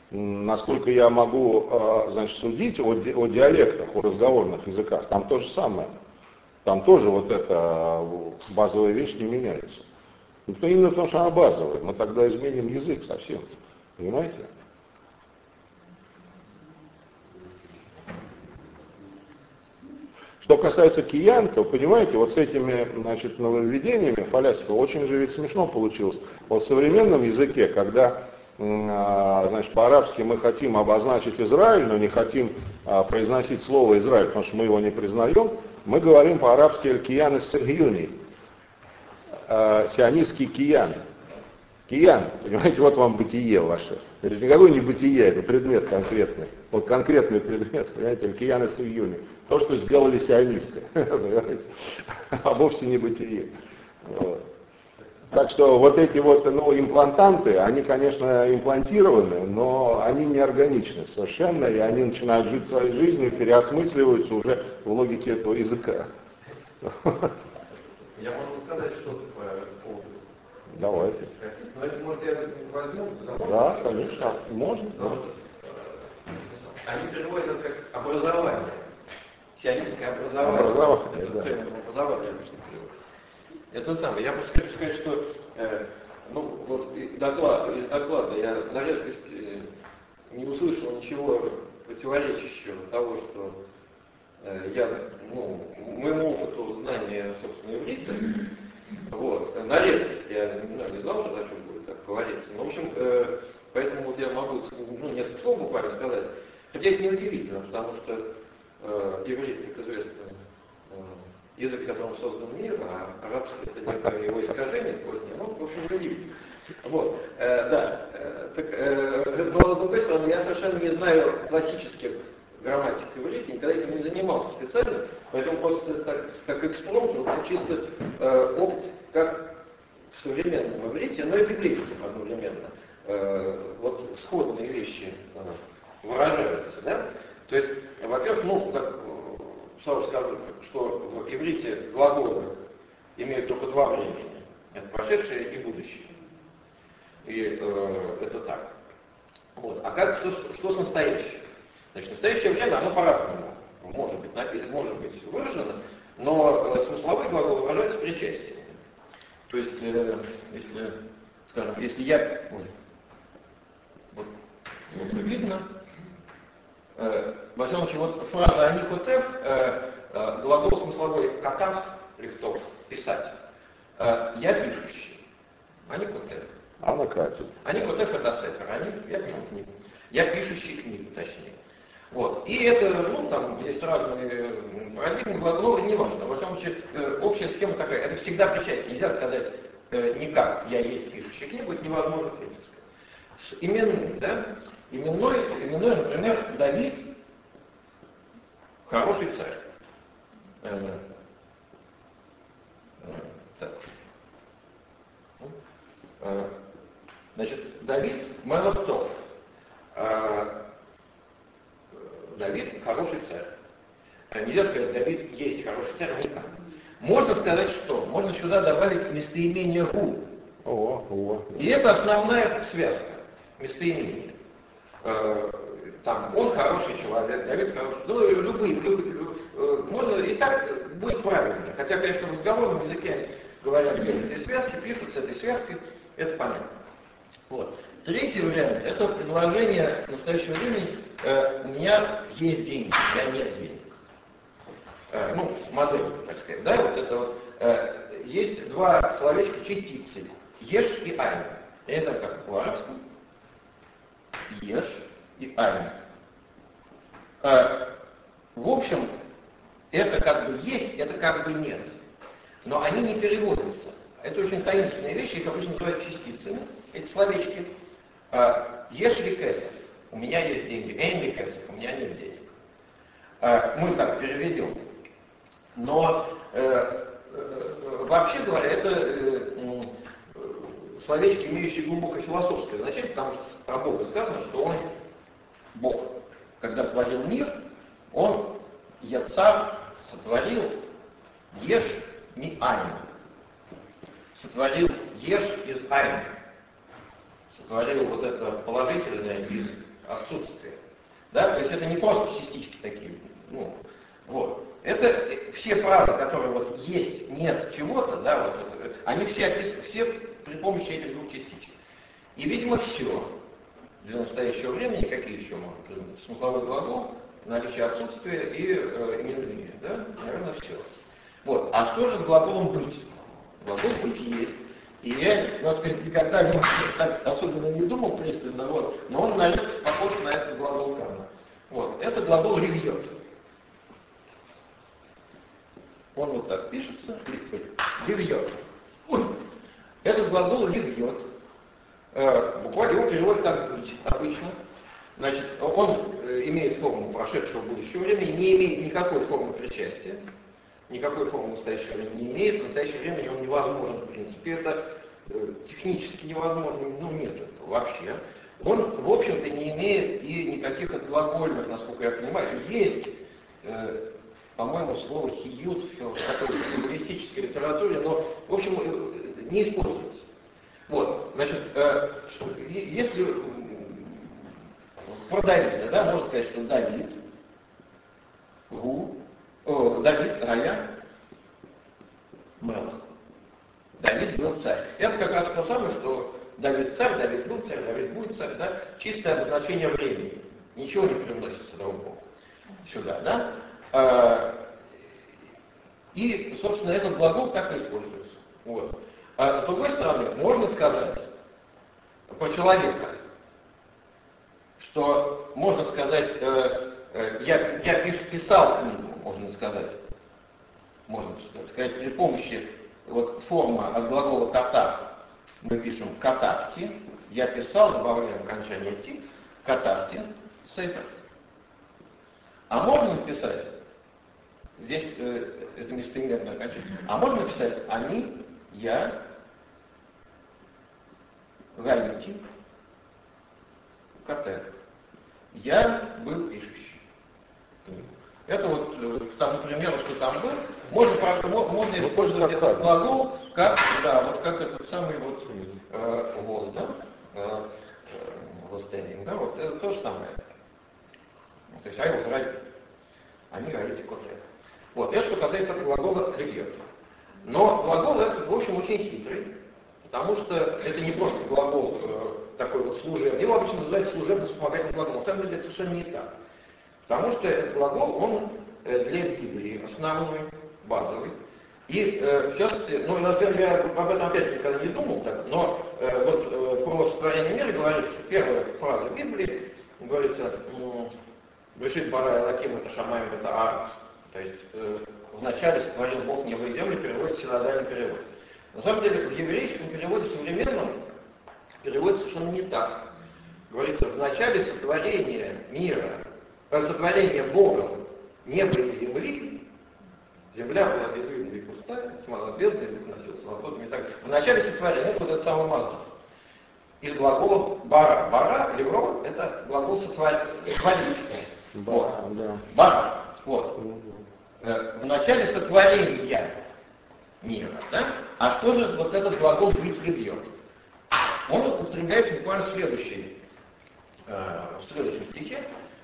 насколько я могу, значит, судить о диалектах, о разговорных языках, там то же самое. Там тоже вот эта базовая вещь не меняется. Но именно потому, что она базовая. Мы тогда изменим язык совсем. Понимаете? Что касается киян, то, понимаете, вот с этими, значит, нововведениями Фалясова очень же ведь смешно получилось. Вот в современном языке, когда, значит, по-арабски мы хотим обозначить Израиль, но не хотим произносить слово Израиль, потому что мы его не признаем, мы говорим по-арабски «эль-киян ис-сагьюни», сионистский киян. Киян, понимаете, вот вам бытие ваше. Это никакое не бытие, это предмет конкретный. Вот конкретный предмет, понимаете, «эль-киян ис-сагьюни». То, что сделали сионисты, понимаете, а вовсе не бытие. Вот. Так что вот эти вот, ну, имплантанты, они, конечно, имплантированы, но они не органичны совершенно, и они начинают жить своей жизнью, переосмысливаются уже в логике этого языка. Я могу сказать что-то по поводу. Давайте. Но это, может, я возьму? Да, конечно, можно. Они переводят это как образование. Сионистское образование. Образование, Это да. образование обычно переводят. Это самое. Я просто хочу сказать, что ну, вот из доклада я на редкость не услышал ничего противоречащего того, что я, ну, моему опыту знания, собственно, иврита, вот, на редкость, я не знал, что о чем будет так говориться. Но, в общем, поэтому вот я могу, ну, несколько слов буквально сказать. Хотя это неудивительно, потому что иврит, как известно, язык, которым создан мир, а арабский это некое его искажение позднее, ну, в общем, неудивительно. Вот, да, но с другой стороны, я совершенно не знаю классических грамматик иврита, никогда этим не занимался специально, поэтому просто так, как экспромт, это чисто опыт, как в современном иврите, но и библейском одновременно. Вот сходные вещи выражаются, да? То есть, во-первых, ну, как сразу скажу, что в иврите глаголы имеют только два времени. Это прошедшее и будущее. И это так. Вот. А как, что с настоящим? Значит, настоящее время, оно по-разному может быть выражено, но смысловые глаголы выражаются причастием. То есть, если, скажем, если я... Вот видно. Во всяком случае, вот фраза «они котев», глагол смысловой «катав», «лихтов», «писать». Я пишущий. Они котев. Она катит. Они котев это сефер, я пишу книгу. Я пишущий книгу, точнее. Вот. И это, ну, там есть разные парадигмы, глаголы, неважно. Во всяком случае, общая схема такая. Это всегда причастие. Нельзя сказать никак «я есть пишущий книгу», это невозможно третье сказать. С именным, да? Именной, например, Давид хороший царь. Так. Значит, Давид Мелахтов. Давид хороший царь. Нельзя сказать, Давид есть хороший царь, никак. Можно сказать, что? Можно сюда добавить местоимение «ру». И это основная связка. Местоимение. Там, он хороший человек, Давид хороший, ну, любые, можно, и так будет правильно. Хотя, конечно, в разговорном языке говорят без этой связки, пишут с этой связкой, это понятно. Вот. Третий вариант, это предложение настоящего времени, у меня есть деньги, у меня нет денег. Ну, модель, так сказать, да, вот это вот, есть два словечка частицы, еш и айн. Я не знаю, как по арабскому. Еш и айн. В общем, это как бы есть, это как бы нет. Но они не переводятся. Это очень таинственные вещи, их обычно называют частицами, эти словечки. Еш ли кесов, у меня есть деньги, эйн ли кесов, у меня нет денег. Мы так переведем. Но вообще говоря, это словечки, имеющие глубокое философское значение, потому что про Бога сказано, что Он Бог. Когда творил мир, Он яцар сотворил еш ми айн. Сотворил еш из айн. Сотворил вот это положительное из отсутствие. Да? То есть это не просто частички такие. Ну, вот. Это все фразы, которые вот есть, нет, чего-то, да, вот, они все описаны, все при помощи этих двух частичек. И, видимо, все. Для настоящего времени какие еще можно придумать? Смысловой глагол, наличие отсутствия и именование, да? Наверное, все. Вот. А что же с глаголом «быть»? Глагол «быть» есть. И я, надо сказать, никогда не особенно не думал пристально, вот, но он, наверное, похож на этот глагол Кана. Вот. Это глагол «ревьет». Он вот так пишется, «ревьет». Этот глагол «ревьет». Буквально его перевод как «быть» обычно. Значит, он имеет форму прошедшего будущего времени, не имеет никакой формы причастия, никакой формы настоящего времени не имеет. В настоящее время он невозможен, в принципе. Это технически невозможно, ну нет этого вообще. Он, в общем-то, не имеет и никаких отглагольных, насколько я понимаю. Есть, по-моему, слово «хиют» в такой лингвистической литературе, но, в общем, не используется. Вот, значит, если про Давида, да, можно сказать, что Давид, Давид, Рая, Мелах. Давид был царь. Это как раз то самое, что Давид царь, Давид был царь, Давид будет царь, да, чистое обозначение времени. Ничего не привносится другого сюда, да. И, собственно, этот глагол так и используется. Вот. А с другой стороны, можно сказать про человека, что, можно сказать, я писал книгу, можно сказать, при помощи вот, формы от глагола «катав» мы пишем «катавти», я писал, добавляем окончание «ти», «катавти», «сефер». А можно написать, здесь это местоименное окончание, а можно написать «они», «я», «гаити», «катер». Я был пишущий. Это вот, там, например, что там был, можно использовать этот глагол как, да, вот как этот самый вот воз, да, возстендинг, да, вот это то же самое. То есть I was right, они говорите котек. Вот, это что касается глагола «ревьет». Но глагол этот, в общем, очень хитрый, потому что это не просто глагол такой вот служебный. Его обычно называют служебно-вспомогательным глаголом. На самом деле это совершенно не так. Потому что этот глагол, он для Библии основной, базовый. И, в частности, ну, на самом деле, я об этом опять никогда не думал, так, но вот про сотворение мира говорится, первая фраза Библии, говорится, «Брешит бара Элоким, это Шамаим, это Арец». То есть, вначале сотворил Бог небо и землю, переводится синодальный перевод. На самом деле, в еврейском переводе современном переводится совершенно не так. Говорится, в начале сотворения мира, сотворения Богом неба и земли, земля была безвидна и пустая, тьма бездна, и дух носился над водами и так далее. В начале сотворения, это вот этот самый Маздах. Из глагола бара. Бара, левро, это глагол сотворить. Вот. Бара. Вот. В начале сотворения мира, да? А что же вот этот глагол «быть ревьет»? Он употребляется буквально в следующем стихе.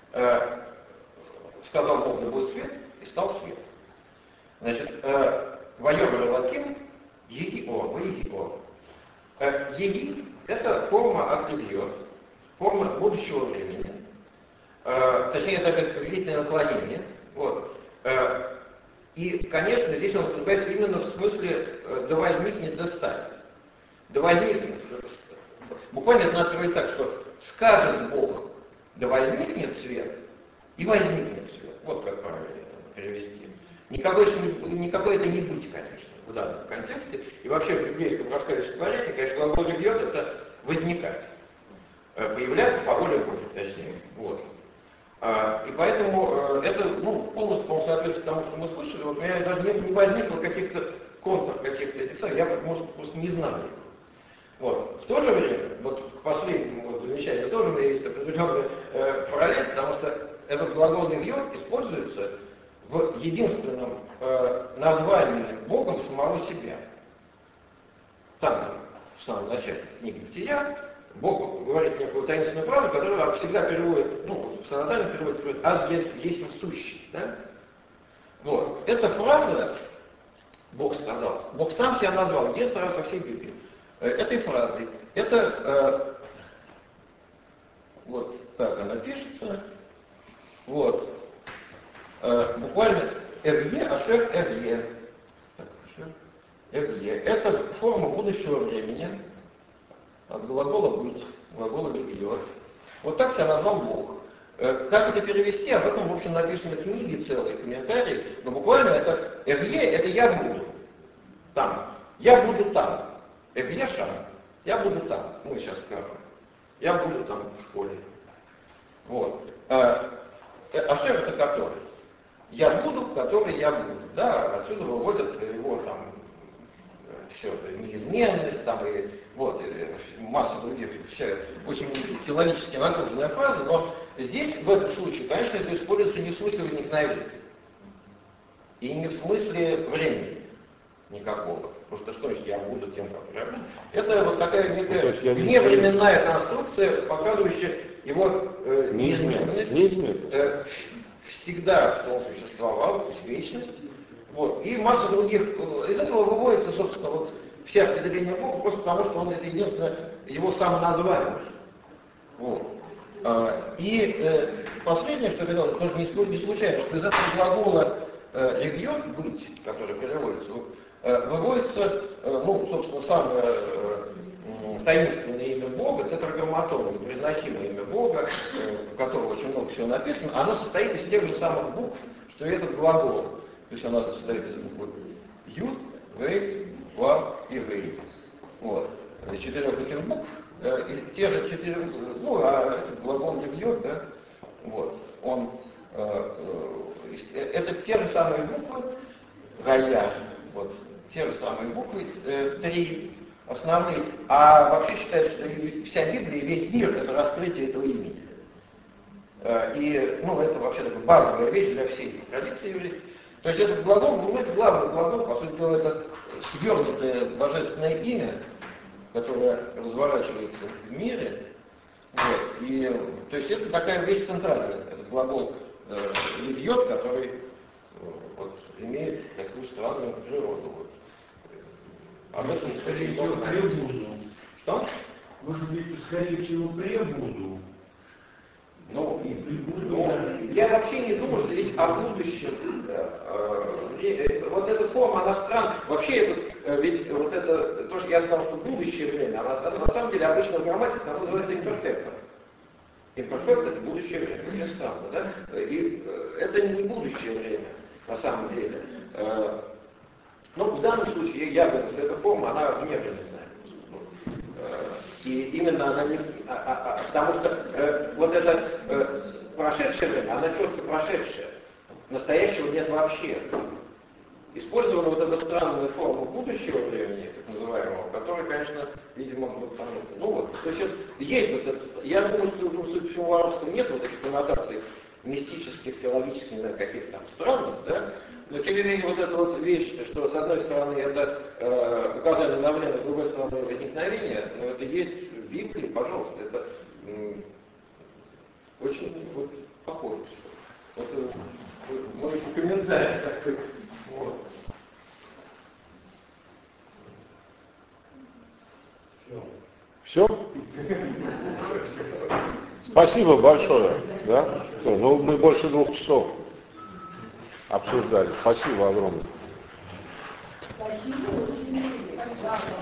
Сказал Бог, да будет свет, и стал свет. Значит, «Вайомер Элоким, еги-о, ваеги-о». Еги – это форма от ревьет, форма будущего времени. Точнее, это как повелительное наклонение. Вот. И, конечно, здесь он употребляется именно в смысле «да возникнет, да станет». Да возникнет. Буквально это надо говорить так, что скажет Бог, да возникнет свет, и возникнет свет. Вот как правильно это перевести. Никакой это не быть, конечно, в данном контексте. И вообще в библейском рассказе сотворения, конечно, глагол «ревьет» это возникать. Появляться по воле Божьей, точнее. Вот. И поэтому это полностью, по-моему, соответствует тому, что мы слышали. Вот у меня даже не возникло каких-то контров, каких-то этих самых, я, может, просто не знаю их. Вот. В то же время, вот к последнему вот замечанию тоже у меня есть определенная параллель, потому что этот глагол «ревьет» используется в единственном названии Богом самого себя. Там, в самом начале книги «Бытия», Бог говорит некую таинственную фразу, которую всегда переводит, ну, в синодальном переводе, «аз есть сущий». Да? Вот. Эта фраза, Бог сказал, Бог сам себя назвал 10 раз во всей Библии. Этой фразой, это, вот так она пишется, вот, буквально «эвье», «ашер эвье». «Эвье» — это форма будущего времени, от глагола «быть», глагола «бегиот». Вот так себя назвал Бог. Как это перевести, об этом, в общем, написаны книги, целые комментарии, но буквально это «эвье» — это «я буду там», «я буду там», «эвье шам», «я буду там», мы сейчас скажем, «я буду там в школе». Вот. Ашер — это который? «Я буду, который я буду». Да, отсюда выводят его там все это, неизменность, там, и вот, и масса других очень филологически нагруженная фраза, но здесь, в этом случае, конечно, это используется не в смысле возникновения и не в смысле времени никакого. Просто что значит «я буду тем, как я буду». Это вот такая некая вневременная конструкция, показывающая его неизменность. Всегда, что он существовал, то есть вечность. Вот. И масса других. Из этого выводится, собственно, вот все определения Бога, просто потому что он это единственное его самоназвание. Вот. И последнее, что я хотел, тоже не случайно, что из этого глагола «регион» быть, который переводится, выводится, ну, собственно, самое таинственное имя Бога, тетраграмматон, непроизносимое имя Бога, в котором очень много всего написано, оно состоит из тех же самых букв, что и этот глагол. То есть она состоит из букв Юд, Вей, Вав и Гей. Вот. Из 4 этих букв, и те же 4, ну, а этот глагол «регион», да, вот, он, это те же самые буквы, Гая, вот, те же самые буквы, 3 основные, а вообще считается, что вся Библия, весь мир — это раскрытие этого имени. И, ну, это вообще такая базовая вещь для всей традиции еврейской. То есть этот глагол, ну, это главный глагол, по сути дела, это свернутое божественное имя, которое разворачивается в мире. Вот. И, то есть это такая вещь центральная, этот глагол «льет», который вот, имеет такую странную природу. Вот. Об этом, скорее всего, пребуду. Что? Может быть, скорее всего, пребуду. Ну, я вообще не думаю, что здесь о будущем. Вот эта форма, она странная. Вообще, ведь вот это, то, что я сказал, что будущее время, она на самом деле обычно в грамматике она называется имперфектом. Имперфект — это будущее время. Очень странно, да? И это не будущее время, на самом деле. Но в данном случае я говорю, что эта форма, она вневременная. И именно она не... потому что вот это прошедшее время, она четко прошедшая. Настоящего нет вообще. Использована вот эта странная форма будущего времени, так называемого, которая, конечно, видимо, вот там... Ну вот, то есть вот это... Я думаю, что, ну, судя по всему, в арабском нет вот этих коннотаций мистических, теологических, не знаю, каких там странных, да? Но тем не менее вот эта вот вещь, что с одной стороны это указание на время, с другой стороны возникновение, но это есть в Библии, пожалуйста, это очень вот, похоже. Вот мой комментарий такой. Вот. Все? Спасибо большое. Да? Ну, мы больше 2 часов обсуждали. Спасибо огромное.